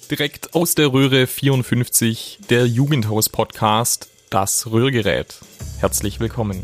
Direkt aus der Röhre 54, der Jugendhaus-Podcast, das Röhrgerät. Herzlich willkommen.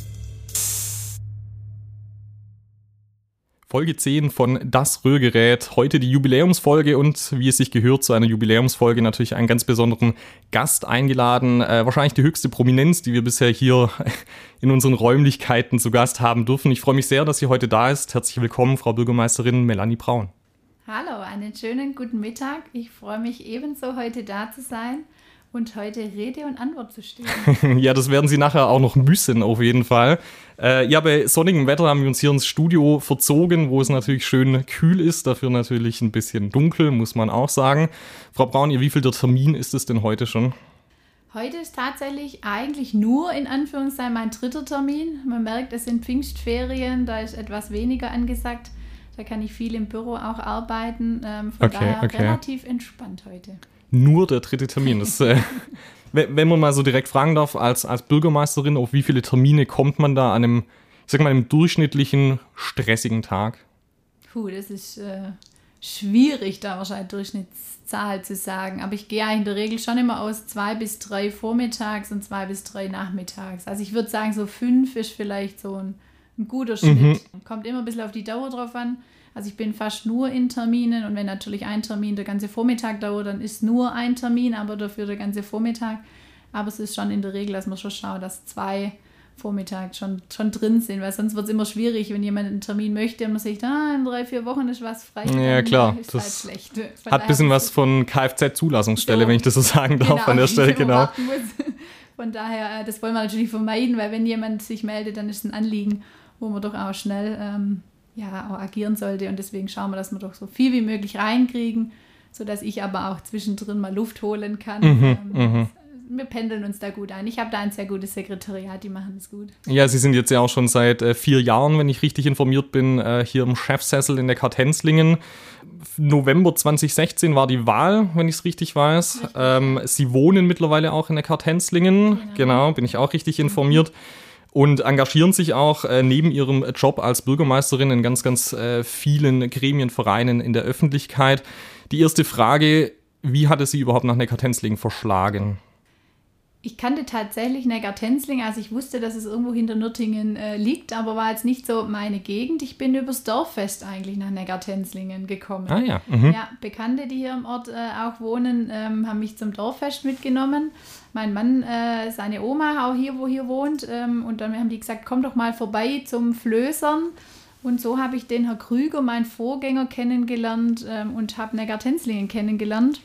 Folge 10 von Das Röhrgerät, heute die Jubiläumsfolge und wie es sich gehört zu einer Jubiläumsfolge natürlich einen ganz besonderen Gast eingeladen. Wahrscheinlich die höchste Prominenz, die wir bisher hier in unseren Räumlichkeiten zu Gast haben dürfen. Ich freue mich sehr, dass sie heute da ist. Herzlich willkommen, Frau Bürgermeisterin Melanie Braun. Hallo, einen schönen guten Mittag. Ich freue mich ebenso, heute da zu sein und heute Rede und Antwort zu stehen. Ja, das werden Sie nachher auch noch müssen, auf jeden Fall. Ja, bei sonnigem Wetter haben wir uns hier ins Studio verzogen, wo es natürlich schön kühl ist, dafür natürlich ein bisschen dunkel, muss man auch sagen. Frau Braun, Ihr wievielter Termin ist es denn heute schon? Heute ist tatsächlich eigentlich nur in Anführungszeichen mein 3. Termin. Man merkt, es sind Pfingstferien, da ist etwas weniger angesagt. Da kann ich viel im Büro auch arbeiten. Von daher relativ entspannt heute. Nur der 3. Termin. Das, wenn man mal so direkt fragen darf, als Bürgermeisterin, auf wie viele Termine kommt man da an einem, ich sag mal, einem durchschnittlichen, stressigen Tag? Das ist schwierig, da wahrscheinlich Durchschnittszahl zu sagen. Aber ich gehe eigentlich in der Regel schon immer aus 2 bis 3 vormittags und 2 bis 3 nachmittags. Also ich würde sagen, so 5 ist vielleicht so ein guter Schnitt. Kommt immer ein bisschen auf die Dauer drauf an. Also ich bin fast nur in Terminen und wenn natürlich ein Termin der ganze Vormittag dauert, dann ist nur ein Termin, aber dafür der ganze Vormittag. Aber es ist schon in der Regel, dass man schon schaut, dass 2 Vormittags schon drin sind, weil sonst wird es immer schwierig, wenn jemand einen Termin möchte und man sagt, in 3-4 Wochen ist was frei. Ja, klar. Ist das halt schlecht. Hat ein bisschen was von Kfz-Zulassungsstelle, so, wenn ich das so sagen darf, an der Stelle, genau. Von daher, das wollen wir natürlich vermeiden, weil wenn jemand sich meldet, dann ist es ein Anliegen, wo man doch auch schnell auch agieren sollte. Und deswegen schauen wir, dass wir doch so viel wie möglich reinkriegen, sodass ich aber auch zwischendrin mal Luft holen kann. Wir pendeln uns da gut ein. Ich habe da ein sehr gutes Sekretariat, die machen das gut. Ja, Sie sind jetzt ja auch schon seit 4 Jahren, wenn ich richtig informiert bin, hier im Chefsessel in der Kartenzlingen. November 2016 war die Wahl, wenn ich es richtig weiß. Richtig. Sie wohnen mittlerweile auch in der Kartenzlingen. Genau, bin ich auch richtig informiert. Und engagieren sich auch neben ihrem Job als Bürgermeisterin in ganz, ganz vielen Gremien, Vereinen in der Öffentlichkeit. Die erste Frage, wie hat es Sie überhaupt nach Neckartenzlingen verschlagen? Ich kannte tatsächlich Neckartenzlingen, also ich wusste, dass es irgendwo hinter Nürtingen liegt, aber war jetzt nicht so meine Gegend. Ich bin übers Dorffest eigentlich nach Neckartenzlingen gekommen. Ah ja. Ja, Bekannte, die hier im Ort auch wohnen, haben mich zum Dorffest mitgenommen. Mein Mann, seine Oma auch hier, wo hier wohnt, und dann haben die gesagt, komm doch mal vorbei zum Flößern. Und so habe ich den Herr Krüger, meinen Vorgänger, kennengelernt und habe Neckartenzlingen kennengelernt.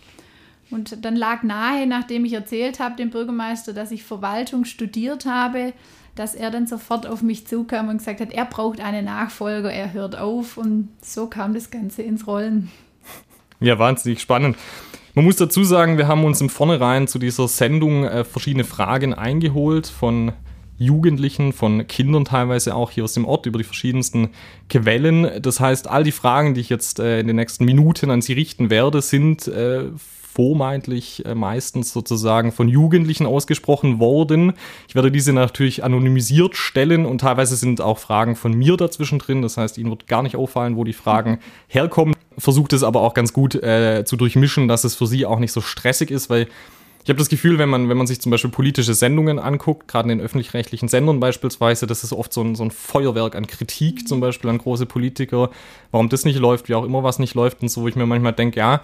Und dann lag nahe, nachdem ich erzählt habe dem Bürgermeister, dass ich Verwaltung studiert habe, dass er dann sofort auf mich zukam und gesagt hat, er braucht einen Nachfolger, er hört auf. Und so kam das Ganze ins Rollen. Ja, wahnsinnig spannend. Man muss dazu sagen, wir haben uns im Vornherein zu dieser Sendung verschiedene Fragen eingeholt von Jugendlichen, von Kindern teilweise auch hier aus dem Ort über die verschiedensten Quellen. Das heißt, all die Fragen, die ich jetzt in den nächsten Minuten an Sie richten werde, sind vormeintlich meistens sozusagen von Jugendlichen ausgesprochen worden. Ich werde diese natürlich anonymisiert stellen und teilweise sind auch Fragen von mir dazwischen drin. Das heißt, Ihnen wird gar nicht auffallen, wo die Fragen herkommen. Versucht es aber auch ganz gut zu durchmischen, dass es für Sie auch nicht so stressig ist, weil ich habe das Gefühl, wenn man sich zum Beispiel politische Sendungen anguckt, gerade in den öffentlich-rechtlichen Sendern beispielsweise, das ist oft so ein Feuerwerk an Kritik, zum Beispiel an große Politiker, warum das nicht läuft, wie auch immer was nicht läuft und so, wo ich mir manchmal denke, ja,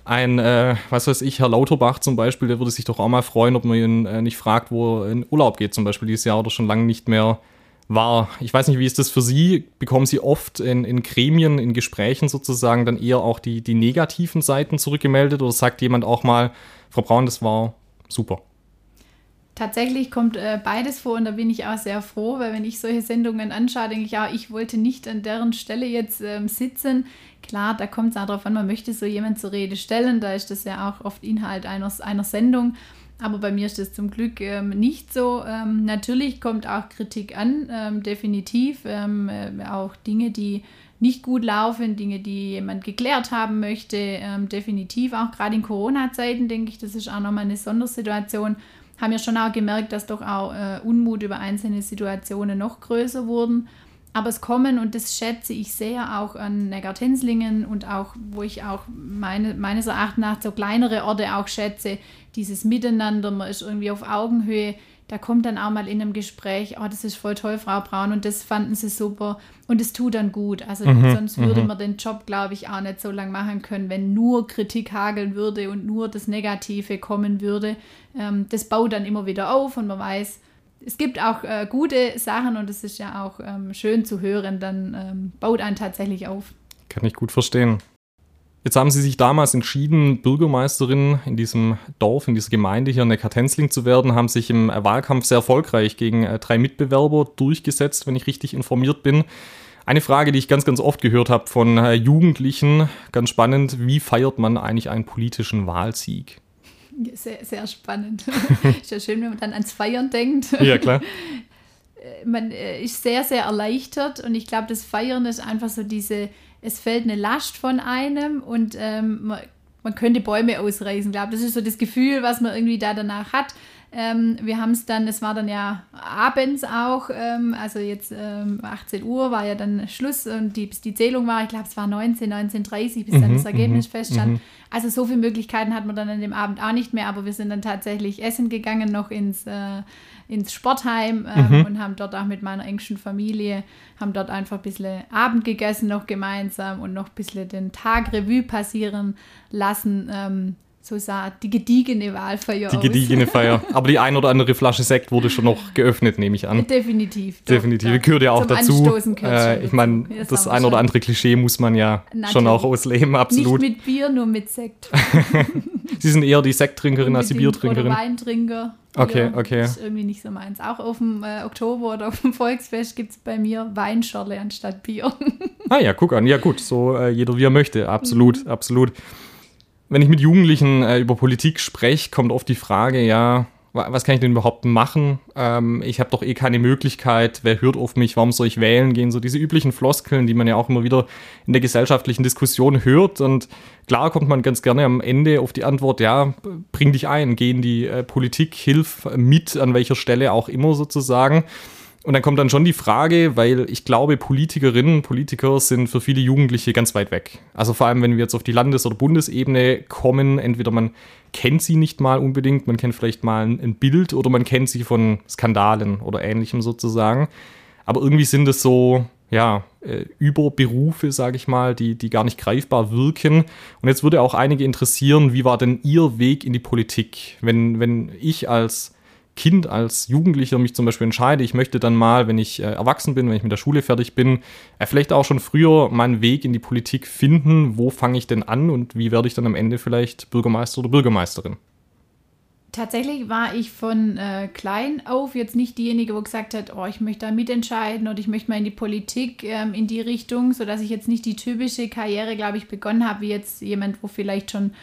Herr Lauterbach zum Beispiel, der würde sich doch auch mal freuen, ob man ihn nicht fragt, wo er in Urlaub geht, zum Beispiel dieses Jahr oder schon lange nicht mehr war. Ich weiß nicht, wie ist das für Sie? Bekommen Sie oft in Gremien, in Gesprächen sozusagen dann eher auch die negativen Seiten zurückgemeldet oder sagt jemand auch mal, Frau Braun, das war super? Tatsächlich kommt beides vor und da bin ich auch sehr froh, weil wenn ich solche Sendungen anschaue, denke ich, ja, ich wollte nicht an deren Stelle jetzt sitzen. Klar, da kommt es auch darauf an, man möchte so jemand zur Rede stellen, da ist das ja auch oft Inhalt einer Sendung, aber bei mir ist das zum Glück nicht so. Natürlich kommt auch Kritik an, definitiv, auch Dinge, die nicht gut laufen, Dinge, die jemand geklärt haben möchte, definitiv, auch gerade in Corona-Zeiten, denke ich, das ist auch nochmal eine Sondersituation, haben ja schon auch gemerkt, dass doch auch Unmut über einzelne Situationen noch größer wurden. Aber es kommen, und das schätze ich sehr auch an Neckartenzlingen und auch, wo ich auch meines Erachtens nach so kleinere Orte auch schätze, dieses Miteinander, man ist irgendwie auf Augenhöhe, da kommt dann auch mal in einem Gespräch, oh, das ist voll toll, Frau Braun, und das fanden sie super und es tut dann gut. Also sonst würde man den Job, glaube ich, auch nicht so lange machen können, wenn nur Kritik hageln würde und nur das Negative kommen würde. Das baut dann immer wieder auf und man weiß, es gibt auch gute Sachen und es ist ja auch schön zu hören, dann baut einen tatsächlich auf. Kann ich gut verstehen. Jetzt haben Sie sich damals entschieden, Bürgermeisterin in diesem Dorf, in dieser Gemeinde hier in Neckartenzling zu werden, haben sich im Wahlkampf sehr erfolgreich gegen 3 Mitbewerber durchgesetzt, wenn ich richtig informiert bin. Eine Frage, die ich ganz, ganz oft gehört habe von Jugendlichen, ganz spannend: Wie feiert man eigentlich einen politischen Wahlsieg? Sehr, sehr spannend. Ist ja schön, wenn man dann ans Feiern denkt. Ja, klar. Man ist sehr, sehr erleichtert und ich glaube, das Feiern ist einfach so es fällt eine Last von einem und man könnte Bäume ausreißen. Ich glaube, das ist so das Gefühl, was man irgendwie da danach hat. Wir haben es war dann ja abends auch, also jetzt 18 Uhr war ja dann Schluss und bis die Zählung war, ich glaube, es war 19:30, bis dann das Ergebnis feststand. Also so viele Möglichkeiten hat man dann an dem Abend auch nicht mehr, aber wir sind dann tatsächlich essen gegangen, noch ins Sportheim und haben dort auch mit meiner engsten Familie, haben dort einfach ein bisschen Abend gegessen noch gemeinsam und noch ein bisschen den Tag Revue passieren lassen. So sah die gediegene Wahlfeier aus. Die gediegene Feier. Aber die ein oder andere Flasche Sekt wurde schon noch geöffnet, nehme ich an. Definitiv. Definitiv. Gehört ja auch dazu. Ich meine, das ein oder andere Klischee muss man ja schon auch ausleben, absolut. Nicht mit Bier, nur mit Sekt. Sie sind eher die Sekttrinkerin als die Biertrinkerin. Oder Weintrinker. Okay. Das ist irgendwie nicht so meins. Auch auf dem Oktober oder auf dem Volksfest gibt es bei mir Weinschorle anstatt Bier. Ah ja, guck an. Ja gut, so jeder wie er möchte. Absolut, absolut. Wenn ich mit Jugendlichen über Politik spreche, kommt oft die Frage, ja, was kann ich denn überhaupt machen? Ich habe doch keine Möglichkeit, wer hört auf mich, warum soll ich wählen gehen? So diese üblichen Floskeln, die man ja auch immer wieder in der gesellschaftlichen Diskussion hört. Und klar kommt man ganz gerne am Ende auf die Antwort, ja, bring dich ein, geh in die Politik, hilf mit, an welcher Stelle auch immer sozusagen. Und dann kommt dann schon die Frage, weil ich glaube, Politikerinnen, Politiker sind für viele Jugendliche ganz weit weg. Also vor allem, wenn wir jetzt auf die Landes- oder Bundesebene kommen, entweder man kennt sie nicht mal unbedingt, man kennt vielleicht mal ein Bild oder man kennt sie von Skandalen oder Ähnlichem sozusagen. Aber irgendwie sind es so, ja, Überberufe, sage ich mal, die gar nicht greifbar wirken. Und jetzt würde auch einige interessieren, wie war denn Ihr Weg in die Politik? Wenn ich als Kind, als Jugendlicher mich zum Beispiel entscheide, ich möchte dann mal, wenn ich erwachsen bin, wenn ich mit der Schule fertig bin, vielleicht auch schon früher meinen Weg in die Politik finden. Wo fange ich denn an und wie werde ich dann am Ende vielleicht Bürgermeister oder Bürgermeisterin? Tatsächlich war ich von klein auf jetzt nicht diejenige, wo gesagt hat, oh, ich möchte da mitentscheiden oder ich möchte mal in die Politik in die Richtung, sodass ich jetzt nicht die typische Karriere, glaube ich, begonnen habe, wie jetzt jemand, wo vielleicht schon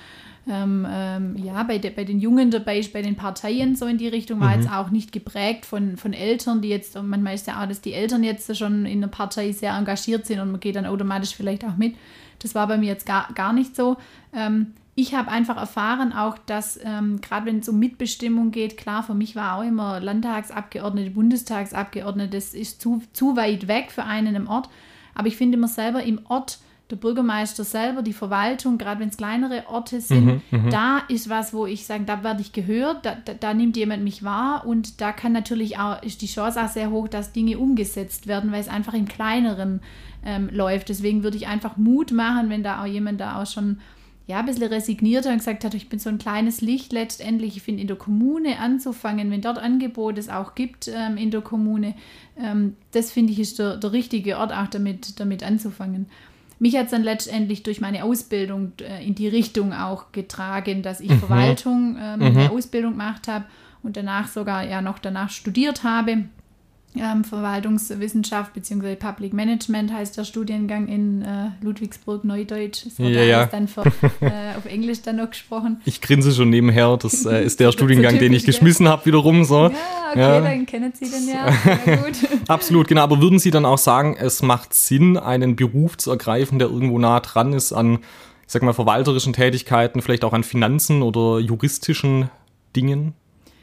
bei den Jungen dabei ist, bei den Parteien so in die Richtung, war jetzt auch nicht geprägt von Eltern, die jetzt, und manchmal ist ja auch, dass die Eltern jetzt schon in der Partei sehr engagiert sind und man geht dann automatisch vielleicht auch mit. Das war bei mir jetzt gar nicht so. Ich habe einfach erfahren auch, dass gerade wenn es um Mitbestimmung geht, klar, für mich war auch immer Landtagsabgeordnete, Bundestagsabgeordnete, das ist zu weit weg für einen im Ort. Aber ich finde immer selber im Ort, der Bürgermeister selber, die Verwaltung, gerade wenn es kleinere Orte sind, da ist was, wo ich sage, da werde ich gehört, da nimmt jemand mich wahr und da kann natürlich auch, ist die Chance auch sehr hoch, dass Dinge umgesetzt werden, weil es einfach im Kleineren läuft. Deswegen würde ich einfach Mut machen, wenn da auch jemand da auch schon ein bisschen resignierter und gesagt hat, ich bin so ein kleines Licht letztendlich. Ich finde, in der Kommune anzufangen, wenn dort Angebote es auch gibt in der Kommune, das finde ich ist der richtige Ort auch damit anzufangen. Mich hat es dann letztendlich durch meine Ausbildung in die Richtung auch getragen, dass ich Verwaltung, eine Ausbildung gemacht habe und danach sogar danach studiert habe. Verwaltungswissenschaft bzw. Public Management heißt der Studiengang in Ludwigsburg, Neudeutsch. Das wird alles dann auf Englisch dann noch gesprochen. Ich grinse schon nebenher, das ist der Studiengang, so typisch, den ich geschmissen habe wiederum. So. Ja, okay, dann kennen Sie den ja. Gut. Absolut, genau. Aber würden Sie dann auch sagen, es macht Sinn, einen Beruf zu ergreifen, der irgendwo nah dran ist an, ich sag mal, verwalterischen Tätigkeiten, vielleicht auch an Finanzen oder juristischen Dingen?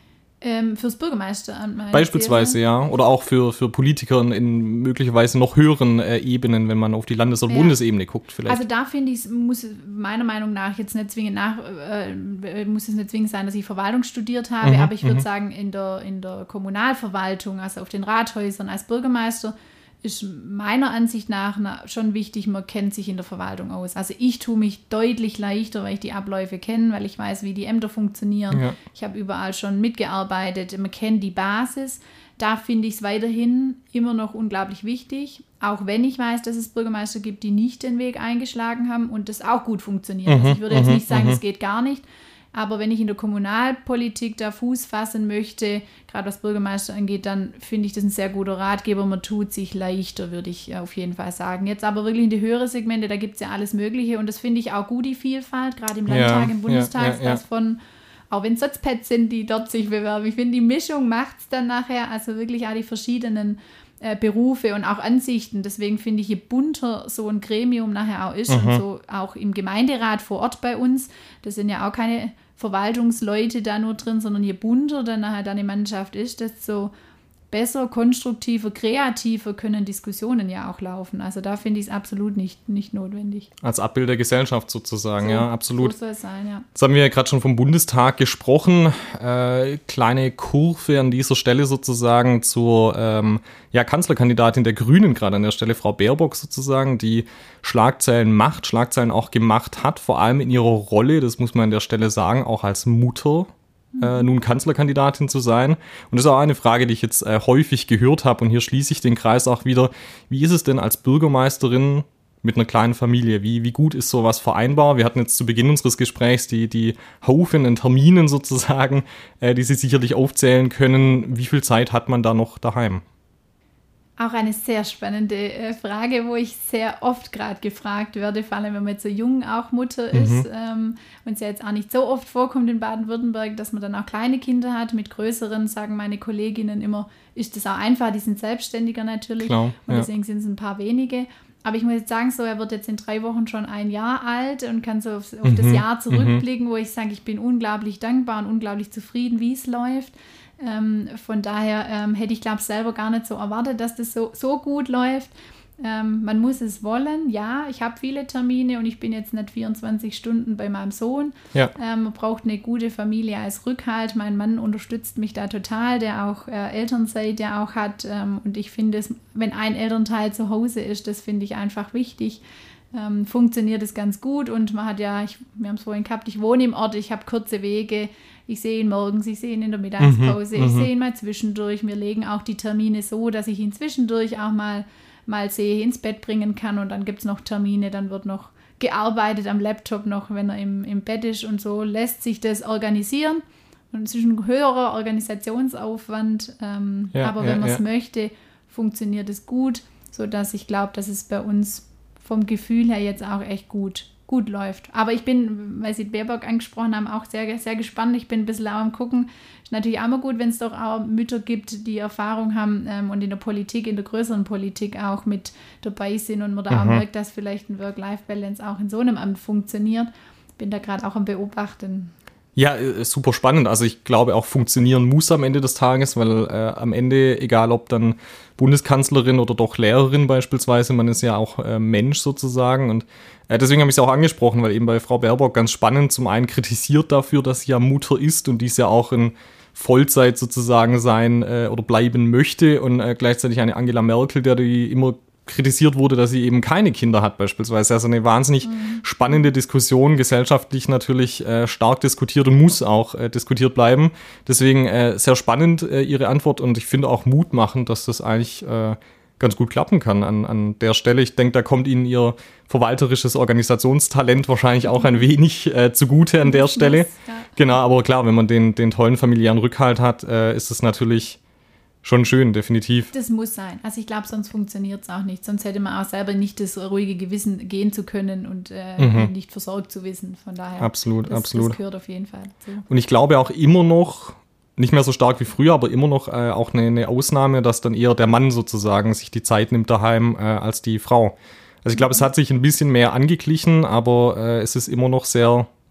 Fürs Bürgermeisteramt beispielsweise, ja. Oder auch für Politiker in möglicherweise noch höheren Ebenen, wenn man auf die Landes- oder Bundesebene guckt vielleicht. Also da finde ich, muss meiner Meinung nach jetzt nicht zwingend muss es nicht zwingend sein, dass ich Verwaltung studiert habe, aber ich würde sagen, in der Kommunalverwaltung, also auf den Rathäusern als Bürgermeister, ist meiner Ansicht nach schon wichtig, man kennt sich in der Verwaltung aus. Also ich tue mich deutlich leichter, weil ich die Abläufe kenne, weil ich weiß, wie die Ämter funktionieren. Ja. Ich habe überall schon mitgearbeitet, man kennt die Basis. Da finde ich es weiterhin immer noch unglaublich wichtig, auch wenn ich weiß, dass es Bürgermeister gibt, die nicht den Weg eingeschlagen haben und das auch gut funktioniert. Also ich würde jetzt nicht sagen, das geht gar nicht. Aber wenn ich in der Kommunalpolitik da Fuß fassen möchte, gerade was Bürgermeister angeht, dann finde ich das ein sehr guter Ratgeber. Man tut sich leichter, würde ich auf jeden Fall sagen. Jetzt aber wirklich in die höheren Segmente, da gibt es ja alles Mögliche. Und das finde ich auch gut, die Vielfalt, gerade im Landtag, im Bundestag, das von, auch wenn es Sotzpads sind, die dort sich bewerben. Ich finde, die Mischung macht es dann nachher, also wirklich auch die verschiedenen Berufe und auch Ansichten. Deswegen finde ich, je bunter so ein Gremium nachher auch ist und so auch im Gemeinderat vor Ort bei uns, das sind ja auch keine Verwaltungsleute da nur drin, sondern je bunter dann nachher deine Mannschaft ist, desto besser, konstruktiver, kreativer können Diskussionen ja auch laufen. Also da finde ich es absolut nicht notwendig. Als Abbild der Gesellschaft sozusagen, ja, absolut. So soll es sein, ja. Jetzt haben wir ja gerade schon vom Bundestag gesprochen. Kleine Kurve an dieser Stelle sozusagen zur Kanzlerkandidatin der Grünen, gerade an der Stelle Frau Baerbock sozusagen, die Schlagzeilen auch gemacht hat, vor allem in ihrer Rolle, das muss man an der Stelle sagen, auch als Mutter. Nun Kanzlerkandidatin zu sein. Und das ist auch eine Frage, die ich jetzt häufig gehört habe. Und hier schließe ich den Kreis auch wieder. Wie ist es denn als Bürgermeisterin mit einer kleinen Familie? Wie gut ist sowas vereinbar? Wir hatten jetzt zu Beginn unseres Gesprächs die Haufen an Terminen sozusagen, die Sie sicherlich aufzählen können. Wie viel Zeit hat man da noch daheim? Auch eine sehr spannende Frage, wo ich sehr oft gerade gefragt werde, vor allem wenn man jetzt so jung auch Mutter ist und es ja jetzt auch nicht so oft vorkommt in Baden-Württemberg, dass man dann auch kleine Kinder hat. Mit größeren sagen meine Kolleginnen immer, ist das auch einfach, die sind selbstständiger natürlich. Klar, und deswegen sind es ein paar wenige. Aber ich muss jetzt sagen, so er wird jetzt in 3 Wochen schon 1 Jahr alt und kann so auf das Jahr zurückblicken, wo ich sage, ich bin unglaublich dankbar und unglaublich zufrieden, wie es läuft. Von daher hätte ich, glaube ich, selber gar nicht so erwartet, dass das so gut läuft. Man muss es wollen. Ja, ich habe viele Termine und ich bin jetzt nicht 24 Stunden bei meinem Sohn. Ja. Man braucht eine gute Familie als Rückhalt. Mein Mann unterstützt mich da total, der auch Elternzeit ja auch hat. Und ich finde es, wenn ein Elternteil zu Hause ist, das finde ich einfach wichtig. Funktioniert es ganz gut und man hat ja, wir haben es vorhin gehabt, ich wohne im Ort, ich habe kurze Wege, ich sehe ihn morgens, ich sehe ihn in der Mittagspause, ich sehe ihn mal zwischendurch, wir legen auch die Termine so, dass ich ihn zwischendurch auch mal sehe, ins Bett bringen kann und dann gibt es noch Termine, dann wird noch gearbeitet am Laptop noch, wenn er im Bett ist und so, lässt sich das organisieren und es ist ein höherer Organisationsaufwand, aber wenn man es möchte, funktioniert es gut, sodass ich glaube, dass es bei uns vom Gefühl her jetzt auch echt gut läuft. Aber ich bin, weil Sie Baerbock angesprochen haben, auch sehr, sehr gespannt. Ich bin ein bisschen auch am Gucken. Ist natürlich auch immer gut, wenn es doch auch Mütter gibt, die Erfahrung haben und in der Politik, in der größeren Politik auch mit dabei sind und man da auch merkt, dass vielleicht ein Work-Life-Balance auch in so einem Amt funktioniert. Bin da gerade auch am Beobachten. Ja, super spannend. Also ich glaube auch funktionieren muss am Ende des Tages, weil am Ende, egal ob dann Bundeskanzlerin oder doch Lehrerin beispielsweise, man ist ja auch Mensch sozusagen und deswegen habe ich es auch angesprochen, weil eben bei Frau Baerbock ganz spannend zum einen kritisiert dafür, dass sie ja Mutter ist und dies ja auch in Vollzeit sozusagen sein oder bleiben möchte und gleichzeitig eine Angela Merkel, der die immer kritisiert wurde, dass sie eben keine Kinder hat beispielsweise. Also eine wahnsinnig spannende Diskussion, gesellschaftlich natürlich stark diskutiert und muss auch diskutiert bleiben. Deswegen sehr spannend Ihre Antwort und ich finde auch mutmachend, dass das eigentlich ganz gut klappen kann an der Stelle. Ich denke, da kommt Ihnen Ihr verwalterisches Organisationstalent wahrscheinlich auch ein wenig zugute an der Stelle. Ja. Genau, aber klar, wenn man den tollen familiären Rückhalt hat, ist es natürlich schon schön, definitiv. Das muss sein. Also ich glaube, sonst funktioniert es auch nicht. Sonst hätte man auch selber nicht das ruhige Gewissen gehen zu können und nicht versorgt zu wissen. Von daher, absolut. Das gehört auf jeden Fall dazu. Und ich glaube auch immer noch, nicht mehr so stark wie früher, aber immer noch auch eine Ausnahme, dass dann eher der Mann sozusagen sich die Zeit nimmt daheim als die Frau. Also ich glaube, es hat sich ein bisschen mehr angeglichen, aber es ist immer noch sehr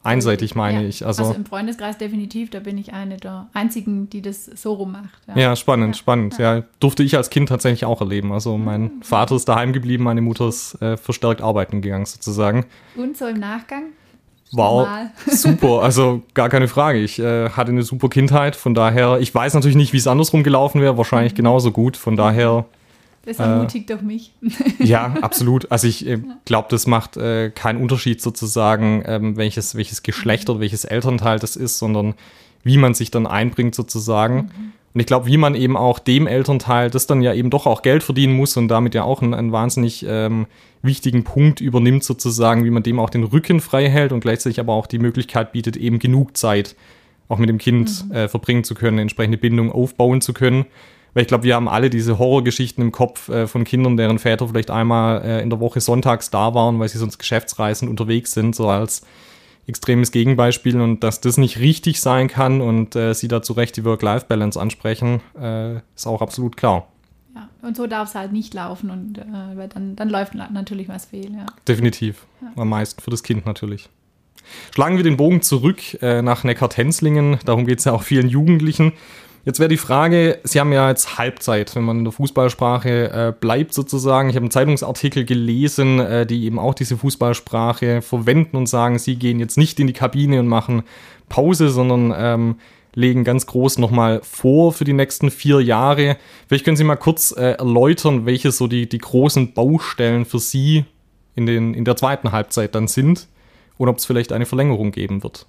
einseitig, meine ich. Also im Freundeskreis definitiv, da bin ich eine der einzigen, die das so rum macht. Ja, spannend. Ja, durfte ich als Kind tatsächlich auch erleben. Also mein Vater ist daheim geblieben, meine Mutter ist verstärkt arbeiten gegangen sozusagen. Und so im Nachgang? War super, also gar keine Frage. Ich hatte eine super Kindheit, von daher, ich weiß natürlich nicht, wie es andersrum gelaufen wäre, wahrscheinlich genauso gut, von daher... Das ermutigt doch mich. Ja, absolut. Also ich glaube, das macht keinen Unterschied sozusagen, welches Geschlecht oder welches Elternteil das ist, sondern wie man sich dann einbringt sozusagen. Und ich glaube, wie man eben auch dem Elternteil, das dann ja eben doch auch Geld verdienen muss und damit ja auch einen wahnsinnig wichtigen Punkt übernimmt sozusagen, wie man dem auch den Rücken frei hält und gleichzeitig aber auch die Möglichkeit bietet, eben genug Zeit auch mit dem Kind verbringen zu können, eine entsprechende Bindung aufbauen zu können. Weil ich glaube, wir haben alle diese Horrorgeschichten im Kopf von Kindern, deren Väter vielleicht einmal in der Woche sonntags da waren, weil sie sonst geschäftsreisend unterwegs sind, so als extremes Gegenbeispiel. Und dass das nicht richtig sein kann und sie da zu Recht die Work-Life-Balance ansprechen, ist auch absolut klar. Ja, und so darf es halt nicht laufen und weil dann läuft natürlich was fehl. Ja. Definitiv, am meisten für das Kind natürlich. Schlagen wir den Bogen zurück nach Neckartenzlingen, darum geht es ja auch vielen Jugendlichen. Jetzt wäre die Frage, Sie haben ja jetzt Halbzeit, wenn man in der Fußballsprache bleibt sozusagen. Ich habe einen Zeitungsartikel gelesen, die eben auch diese Fußballsprache verwenden und sagen, Sie gehen jetzt nicht in die Kabine und machen Pause, sondern legen ganz groß nochmal vor für die nächsten 4 Jahre. Vielleicht können Sie mal kurz erläutern, welche so die großen Baustellen für Sie in der zweiten Halbzeit dann sind und ob es vielleicht eine Verlängerung geben wird.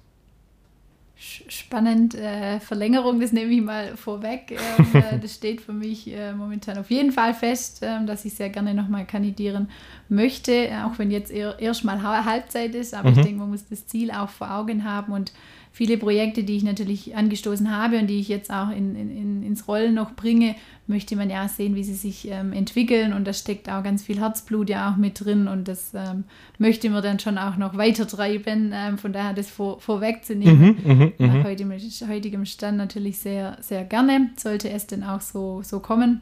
Spannend, Verlängerung, das nehme ich mal vorweg. Das steht für mich momentan auf jeden Fall fest, dass ich sehr gerne nochmal kandidieren möchte, auch wenn jetzt erst mal Halbzeit ist, aber ich denke, man muss das Ziel auch vor Augen haben und viele Projekte, die ich natürlich angestoßen habe und die ich jetzt auch ins Rollen noch bringe, möchte man ja sehen, wie sie sich entwickeln und da steckt auch ganz viel Herzblut ja auch mit drin und das möchte man dann schon auch noch weiter treiben, von daher das vorwegzunehmen. Nach heutigem Stand natürlich sehr, sehr gerne, sollte es denn auch so kommen.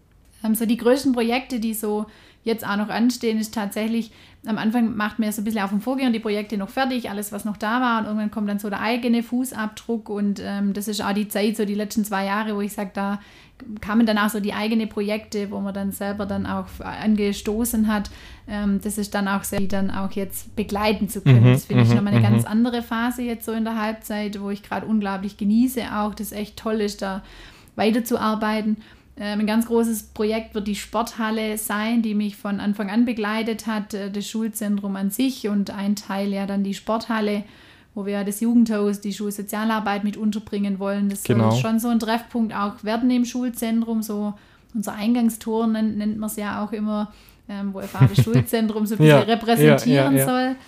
So die größten Projekte, die so jetzt auch noch anstehen, ist tatsächlich, am Anfang macht man ja so ein bisschen auf dem Vorgehen die Projekte noch fertig, alles was noch da war und irgendwann kommt dann so der eigene Fußabdruck und das ist auch die Zeit, so die letzten 2 Jahre, wo ich sage, da kamen dann auch so die eigenen Projekte, wo man dann selber dann auch angestoßen hat. Das ist dann auch sehr, die dann auch jetzt begleiten zu können. Das finde ich nochmal eine ganz andere Phase jetzt so in der Halbzeit, wo ich gerade unglaublich genieße auch, das echt toll ist, da weiterzuarbeiten. Ein ganz großes Projekt wird die Sporthalle sein, die mich von Anfang an begleitet hat, das Schulzentrum an sich und ein Teil ja dann die Sporthalle, wo wir das Jugendhaus, die Schulsozialarbeit mit unterbringen wollen. Das soll schon so ein Treffpunkt auch werden im Schulzentrum, so unser Eingangstor nennt man es ja auch immer, wo FH das Schulzentrum so ein bisschen repräsentieren soll.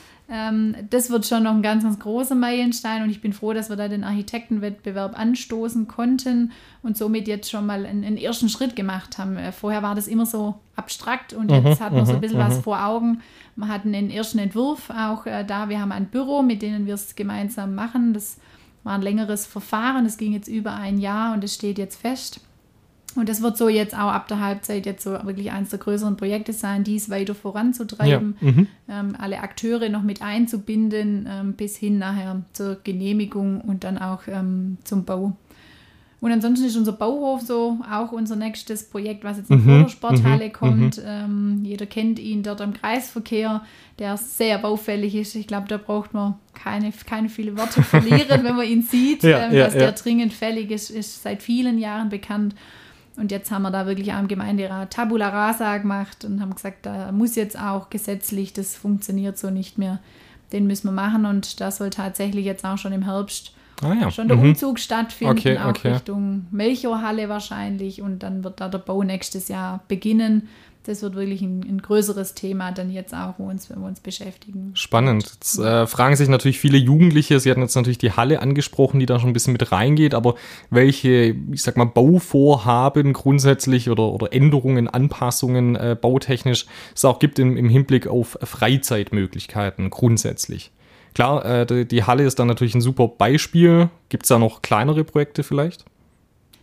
Das wird schon noch ein ganz, ganz großer Meilenstein und ich bin froh, dass wir da den Architektenwettbewerb anstoßen konnten und somit jetzt schon mal einen ersten Schritt gemacht haben. Vorher war das immer so abstrakt und jetzt hat man so ein bisschen was vor Augen. Wir hatten einen ersten Entwurf auch da. Wir haben ein Büro, mit denen wir es gemeinsam machen. Das war ein längeres Verfahren. Das ging jetzt über 1 Jahr und es steht jetzt fest. Und das wird so jetzt auch ab der Halbzeit jetzt so wirklich eines der größeren Projekte sein, dies weiter voranzutreiben, alle Akteure noch mit einzubinden, bis hin nachher zur Genehmigung und dann auch zum Bau. Und ansonsten ist unser Bauhof so auch unser nächstes Projekt, was jetzt in der Sporthalle kommt. Jeder kennt ihn dort am Kreisverkehr, der sehr baufällig ist. Ich glaube, da braucht man keine viele Worte verlieren, wenn man ihn sieht. Dass der dringend fällig ist seit vielen Jahren bekannt. Und jetzt haben wir da wirklich auch im Gemeinderat Tabula Rasa gemacht und haben gesagt, da muss jetzt auch gesetzlich, das funktioniert so nicht mehr, den müssen wir machen. Und da soll tatsächlich jetzt auch schon im Herbst schon der Umzug stattfinden, auch Richtung Melchiorhalle wahrscheinlich. Und dann wird da der Bau nächstes Jahr beginnen. Das wird wirklich ein größeres Thema dann jetzt auch, wo wir uns beschäftigen. Spannend. Jetzt fragen sich natürlich viele Jugendliche, Sie hatten jetzt natürlich die Halle angesprochen, die da schon ein bisschen mit reingeht, aber welche, ich sag mal, Bauvorhaben grundsätzlich oder Änderungen, Anpassungen bautechnisch es auch gibt im Hinblick auf Freizeitmöglichkeiten grundsätzlich. Klar, die Halle ist dann natürlich ein super Beispiel. Gibt es da noch kleinere Projekte vielleicht?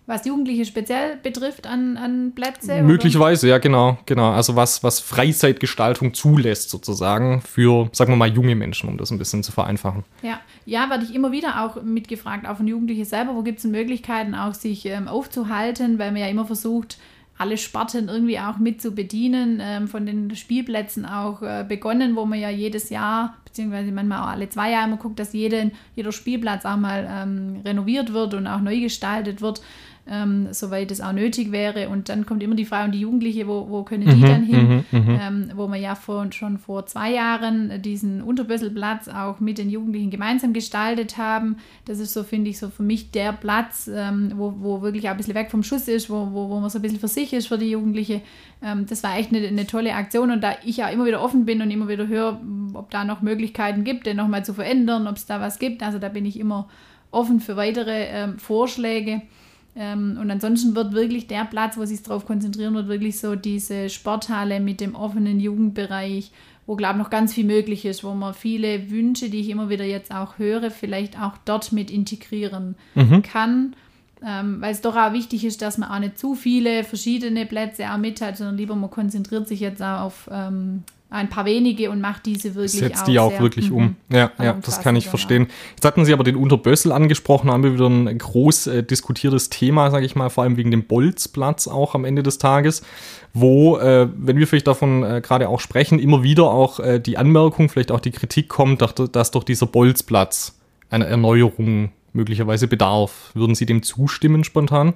Was Jugendliche speziell betrifft an Plätze? Möglicherweise, ja, genau. Also was Freizeitgestaltung zulässt sozusagen für, sagen wir mal, junge Menschen, um das ein bisschen zu vereinfachen. Ja, werde ich immer wieder auch mitgefragt, auch von Jugendlichen selber, wo gibt es Möglichkeiten auch sich aufzuhalten, weil man ja immer versucht, alle Sparten irgendwie auch mit zu bedienen, von den Spielplätzen auch begonnen, wo man ja jedes Jahr, beziehungsweise manchmal auch alle 2 Jahre immer guckt, dass jeder Spielplatz auch mal renoviert wird und auch neu gestaltet wird, soweit es auch nötig wäre. Und dann kommt immer die Frage, und die Jugendliche, wo können die dann hin? Wo wir ja schon vor 2 Jahren diesen Unterbösselplatz auch mit den Jugendlichen gemeinsam gestaltet haben. Das ist so, finde ich, so für mich der Platz, wo wirklich auch ein bisschen weg vom Schuss ist, wo man so ein bisschen für sich ist für die Jugendliche. Das war echt eine tolle Aktion, und da ich ja immer wieder offen bin und immer wieder höre, ob da noch Möglichkeiten gibt, den nochmal zu verändern, ob es da was gibt, also da bin ich immer offen für weitere Vorschläge. Und ansonsten wird wirklich der Platz, wo sich darauf konzentrieren wird, wirklich so diese Sporthalle mit dem offenen Jugendbereich, wo, glaube ich, noch ganz viel möglich ist, wo man viele Wünsche, die ich immer wieder jetzt auch höre, vielleicht auch dort mit integrieren kann. Weil es doch auch wichtig ist, dass man auch nicht zu viele verschiedene Plätze auch mit hat, sondern lieber man konzentriert sich jetzt auch auf ein paar wenige und macht diese wirklich setzt die auch wirklich um. Ja, das kann ich verstehen. Jetzt hatten Sie aber den Unterbössel angesprochen, haben wir wieder ein groß diskutiertes Thema, sage ich mal, vor allem wegen dem Bolzplatz auch am Ende des Tages, wo, wenn wir vielleicht davon gerade auch sprechen, immer wieder auch die Anmerkung, vielleicht auch die Kritik kommt, dass doch dieser Bolzplatz einer Erneuerung möglicherweise bedarf. Würden Sie dem zustimmen spontan?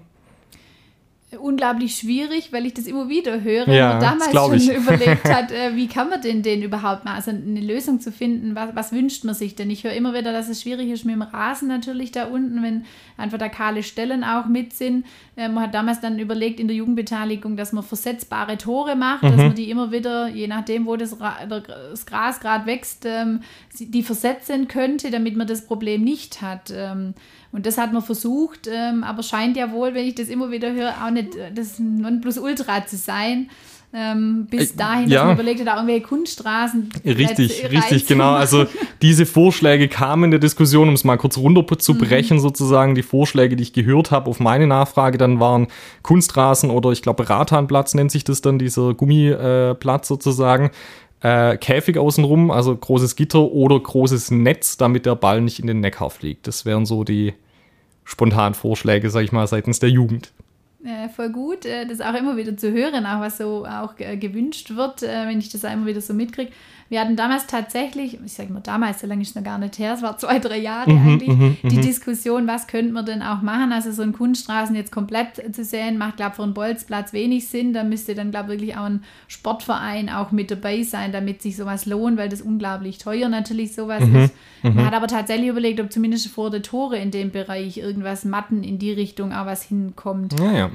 Unglaublich schwierig, weil ich das immer wieder höre, ja, und damals schon überlegt hat, wie kann man den überhaupt mal, also eine Lösung zu finden, was wünscht man sich denn? Ich höre immer wieder, dass es schwierig ist mit dem Rasen natürlich da unten, wenn einfach da kahle Stellen auch mit sind. Man hat damals dann überlegt in der Jugendbeteiligung, dass man versetzbare Tore macht, dass man die immer wieder, je nachdem, wo das Gras gerade wächst, die versetzen könnte, damit man das Problem nicht hat. Und das hat man versucht, aber scheint ja wohl, wenn ich das immer wieder höre, auch nicht das Nonplusultra zu sein. Bis dahin, dass man überlegt hat, auch irgendwelche Kunststraßen. Richtig, genau. Also diese Vorschläge kamen in der Diskussion, um es mal kurz runterzubrechen, sozusagen. Die Vorschläge, die ich gehört habe auf meine Nachfrage, dann waren Kunstrasen oder ich glaube Rathahnplatz nennt sich das dann, dieser Gummiplatz sozusagen. Käfig außenrum, also großes Gitter oder großes Netz, damit der Ball nicht in den Neckar fliegt. Das wären so die spontanen Vorschläge, sag ich mal, seitens der Jugend. Voll gut, das auch immer wieder zu hören, auch was so auch gewünscht wird, wenn ich das immer wieder so mitkriege. Wir hatten damals tatsächlich, ich sage mal damals, so lange ist es noch gar nicht her, es war 2-3 Jahre eigentlich, die Diskussion, was könnte man denn auch machen, also so einen Kunststraßen jetzt komplett zu sehen, macht, glaube ich, für einen Bolzplatz wenig Sinn, da müsste dann, glaube ich, wirklich auch ein Sportverein auch mit dabei sein, damit sich sowas lohnt, weil das unglaublich teuer natürlich sowas ist. Man hat aber tatsächlich überlegt, ob zumindest vor der Tore in dem Bereich irgendwas Matten in die Richtung auch was hinkommt.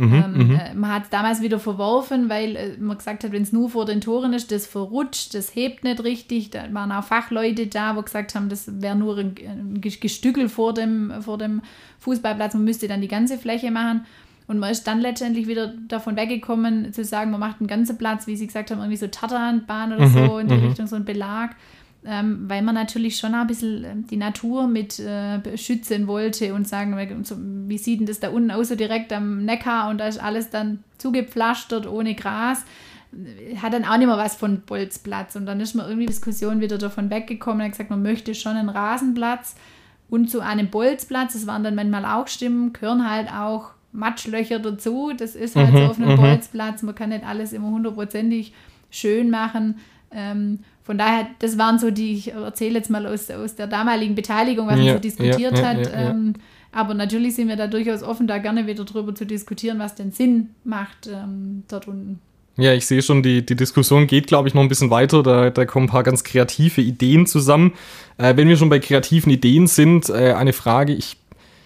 Man hat es damals wieder verworfen, weil man gesagt hat, wenn es nur vor den Toren ist, das verrutscht, das hebt nicht richtig. Da waren auch Fachleute da, wo gesagt haben, das wäre nur ein Gestückel vor dem Fußballplatz, man müsste dann die ganze Fläche machen. Und man ist dann letztendlich wieder davon weggekommen, zu sagen, man macht einen ganzen Platz, wie Sie gesagt haben, irgendwie so Tatanbahn oder so in die Richtung, so ein Belag. Weil man natürlich schon ein bisschen die Natur mit schützen wollte und sagen, wie sieht denn das da unten aus, so direkt am Neckar, und da ist alles dann zugepflastert ohne Gras, hat dann auch nicht mehr was von Bolzplatz. Und dann ist man irgendwie Diskussion wieder davon weggekommen und hat gesagt, man möchte schon einen Rasenplatz, und zu einem Bolzplatz, das waren dann manchmal auch Stimmen, gehören halt auch Matschlöcher dazu, das ist halt so auf einem Bolzplatz, man kann nicht alles immer 100%ig schön machen. Von daher, das waren so ich erzähle jetzt mal aus der damaligen Beteiligung, was man so diskutiert hat. Aber natürlich sind wir da durchaus offen, da gerne wieder drüber zu diskutieren, was denn Sinn macht dort unten. Ja, ich sehe schon, die Diskussion geht, glaube ich, noch ein bisschen weiter. Da kommen ein paar ganz kreative Ideen zusammen. Wenn wir schon bei kreativen Ideen sind, eine Frage, ich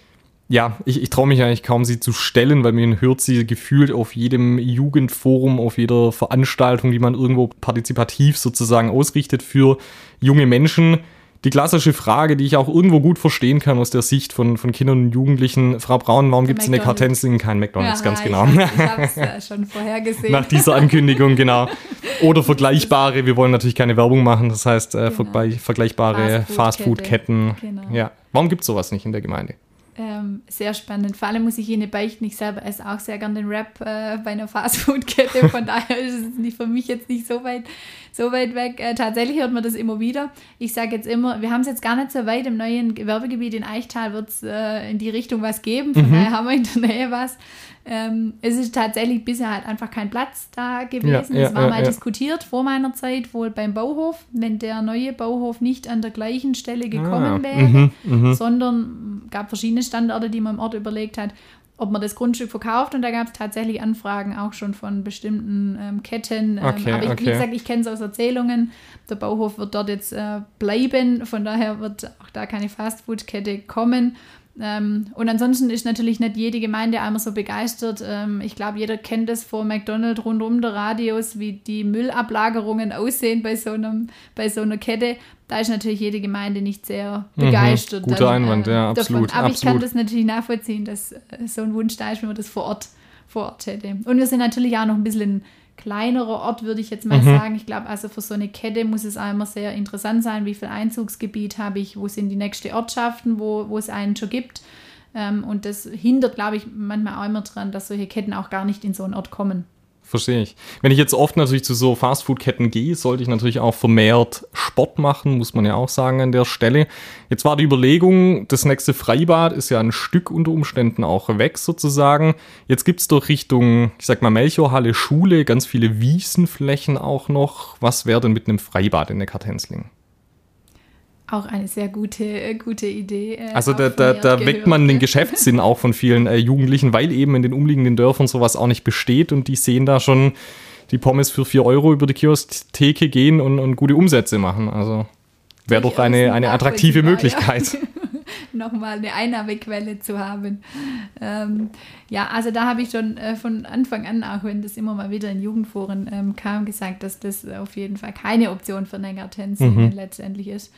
traue mich eigentlich kaum, sie zu stellen, weil man hört sie gefühlt auf jedem Jugendforum, auf jeder Veranstaltung, die man irgendwo partizipativ sozusagen ausrichtet für junge Menschen. Die klassische Frage, die ich auch irgendwo gut verstehen kann aus der Sicht von Kindern und Jugendlichen: Frau Braun, warum gibt es in der Kartensing kein McDonald's? Ganz genau. Ich habe es schon vorher gesehen. Nach dieser Ankündigung, genau. Oder vergleichbare, wir wollen natürlich keine Werbung machen, das heißt vergleichbare Fastfood-Ketten. Genau. Ja. Warum gibt es sowas nicht in der Gemeinde? Sehr spannend. Vor allem muss ich Ihnen beichten, ich selber esse auch sehr gern den Wrap bei einer Fastfood-Kette. Von daher ist es für mich jetzt nicht so weit weg. Tatsächlich hört man das immer wieder. Ich sage jetzt immer, wir haben es jetzt gar nicht so weit. Im neuen Gewerbegebiet in Eichtal wird es in die Richtung was geben. Von daher haben wir in der Nähe was. Es ist tatsächlich bisher halt einfach kein Platz da gewesen. Es war mal diskutiert vor meiner Zeit, wohl beim Bauhof, wenn der neue Bauhof nicht an der gleichen Stelle gekommen wäre, sondern gab verschiedene Standorte, die man im Ort überlegt hat, ob man das Grundstück verkauft, und da gab es tatsächlich Anfragen auch schon von bestimmten Ketten. Aber wie gesagt, ich kenne es aus Erzählungen. Der Bauhof wird dort jetzt bleiben, von daher wird auch da keine Fastfood-Kette kommen. Und ansonsten ist natürlich nicht jede Gemeinde einmal so begeistert. Ich glaube, jeder kennt es vor McDonald's rundum der Radius, wie die Müllablagerungen aussehen bei so einer Kette. Da ist natürlich jede Gemeinde nicht sehr begeistert. Guter Einwand, ja, absolut. Aber ich kann das natürlich nachvollziehen, dass so ein Wunsch da ist, wenn man das vor Ort hätte. Und wir sind natürlich auch noch ein bisschen ein kleinerer Ort, würde ich jetzt mal sagen. Ich glaube, also für so eine Kette muss es auch immer sehr interessant sein, wie viel Einzugsgebiet habe ich, wo sind die nächsten Ortschaften, wo es einen schon gibt. Und das hindert, glaube ich, manchmal auch immer dran, dass solche Ketten auch gar nicht in so einen Ort kommen. Verstehe ich. Wenn ich jetzt oft natürlich zu so Fastfood-Ketten gehe, sollte ich natürlich auch vermehrt Sport machen, muss man ja auch sagen an der Stelle. Jetzt war die Überlegung, das nächste Freibad ist ja ein Stück unter Umständen auch weg sozusagen. Jetzt gibt es doch Richtung, ich sag mal, Melchiorhalle, Schule, ganz viele Wiesenflächen auch noch. Was wäre denn mit einem Freibad in Neckartenzlingen? Auch eine sehr gute Idee. Also da weckt man den Geschäftssinn auch von vielen Jugendlichen, weil eben in den umliegenden Dörfern sowas auch nicht besteht und die sehen da schon die Pommes für 4 Euro über die Kiosk-Theke gehen und gute Umsätze machen. Also wäre doch eine attraktive Möglichkeit. Ja. Nochmal eine Einnahmequelle zu haben. Also da habe ich schon von Anfang an, auch wenn das immer mal wieder in Jugendforen kam, gesagt, dass das auf jeden Fall keine Option für Neckartenzlingen letztendlich ist.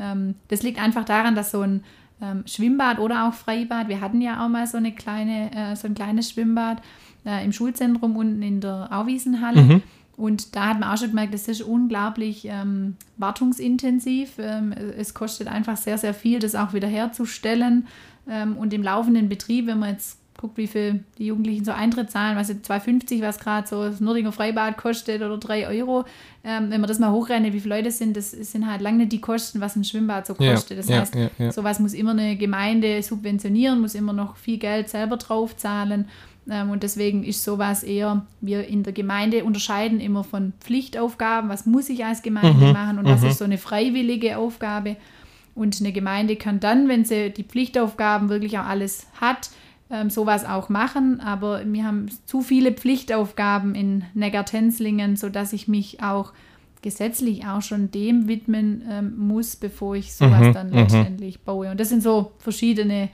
Das liegt einfach daran, dass so ein Schwimmbad oder auch Freibad, wir hatten ja auch mal so ein kleines Schwimmbad im Schulzentrum unten in der Auwiesenhalle. Und da hat man auch schon gemerkt, das ist unglaublich wartungsintensiv. Es kostet einfach sehr, sehr viel, das auch wieder herzustellen. Und im laufenden Betrieb, wenn man jetzt guckt, wie viel die Jugendlichen so Eintritt zahlen, 2,50, was gerade so das Nürdinger Freibad kostet oder 3 Euro. Wenn man das mal hochrechnet, wie viele Leute sind, das sind halt lange nicht die Kosten, was ein Schwimmbad so kostet. Das heißt, sowas muss immer eine Gemeinde subventionieren, muss immer noch viel Geld selber draufzahlen. Und deswegen ist sowas eher, wir in der Gemeinde unterscheiden immer von Pflichtaufgaben, was muss ich als Gemeinde machen und was ist so eine freiwillige Aufgabe. Und eine Gemeinde kann dann, wenn sie die Pflichtaufgaben wirklich auch alles hat, sowas auch machen. Aber wir haben zu viele Pflichtaufgaben in Neckartenzlingen, sodass ich mich auch gesetzlich auch schon dem widmen muss, bevor ich sowas dann letztendlich baue. Und das sind so verschiedene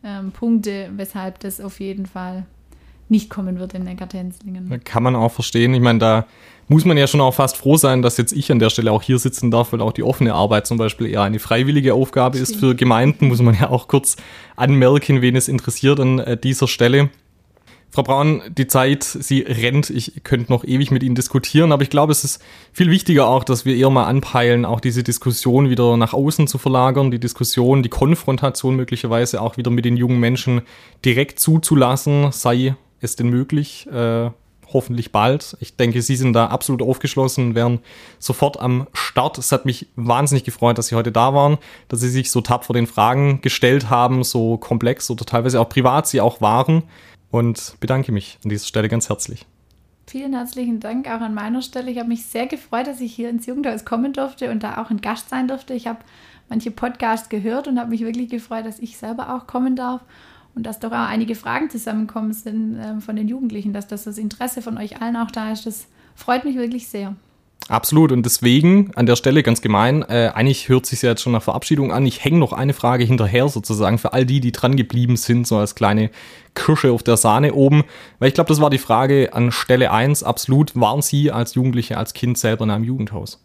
Punkte, weshalb das auf jeden Fall nicht kommen wird in Neckartenzlingen. Kann man auch verstehen. Ich meine, da muss man ja schon auch fast froh sein, dass jetzt ich an der Stelle auch hier sitzen darf, weil auch die offene Arbeit zum Beispiel eher eine freiwillige Aufgabe ist für Gemeinden, muss man ja auch kurz anmerken, wen es interessiert an dieser Stelle. Frau Braun, die Zeit, sie rennt. Ich könnte noch ewig mit Ihnen diskutieren, aber ich glaube, es ist viel wichtiger auch, dass wir eher mal anpeilen, auch diese Diskussion wieder nach außen zu verlagern, die Diskussion, die Konfrontation möglicherweise auch wieder mit den jungen Menschen direkt zuzulassen, sei es denn möglich, hoffentlich bald. Ich denke, Sie sind da absolut aufgeschlossen, wären sofort am Start. Es hat mich wahnsinnig gefreut, dass Sie heute da waren, dass Sie sich so tapfer den Fragen gestellt haben, so komplex oder teilweise auch privat Sie auch waren, und bedanke mich an dieser Stelle ganz herzlich. Vielen herzlichen Dank auch an meiner Stelle. Ich habe mich sehr gefreut, dass ich hier ins Jugendhaus kommen durfte und da auch ein Gast sein durfte. Ich habe manche Podcasts gehört und habe mich wirklich gefreut, dass ich selber auch kommen darf. Und dass doch auch einige Fragen zusammenkommen sind von den Jugendlichen, dass das Interesse von euch allen auch da ist. Das freut mich wirklich sehr. Absolut, und deswegen an der Stelle ganz gemein, eigentlich hört es sich ja jetzt schon nach Verabschiedung an, ich hänge noch eine Frage hinterher sozusagen für all die dran geblieben sind, so als kleine Kirsche auf der Sahne oben, weil ich glaube, das war die Frage an Stelle 1, absolut, waren Sie als Jugendliche, als Kind selber in einem Jugendhaus?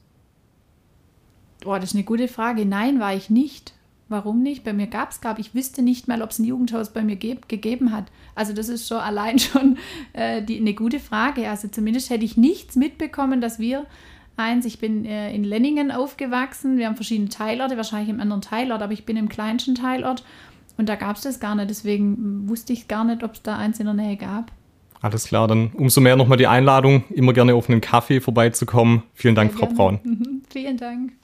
Boah, das ist eine gute Frage. Nein, war ich nicht. Warum nicht? Bei mir ich wüsste nicht mal, ob es ein Jugendhaus bei mir gegeben hat. Also das ist schon allein schon eine gute Frage. Also zumindest hätte ich nichts mitbekommen, dass ich bin in Lenningen aufgewachsen, wir haben verschiedene Teilorte, wahrscheinlich im anderen Teilort, aber ich bin im kleinsten Teilort Und da gab es das gar nicht, deswegen wusste ich gar nicht, ob es da eins in der Nähe gab. Alles klar, dann umso mehr nochmal die Einladung, immer gerne auf einen Kaffee vorbeizukommen. Vielen Dank, Frau Braun. Vielen Dank.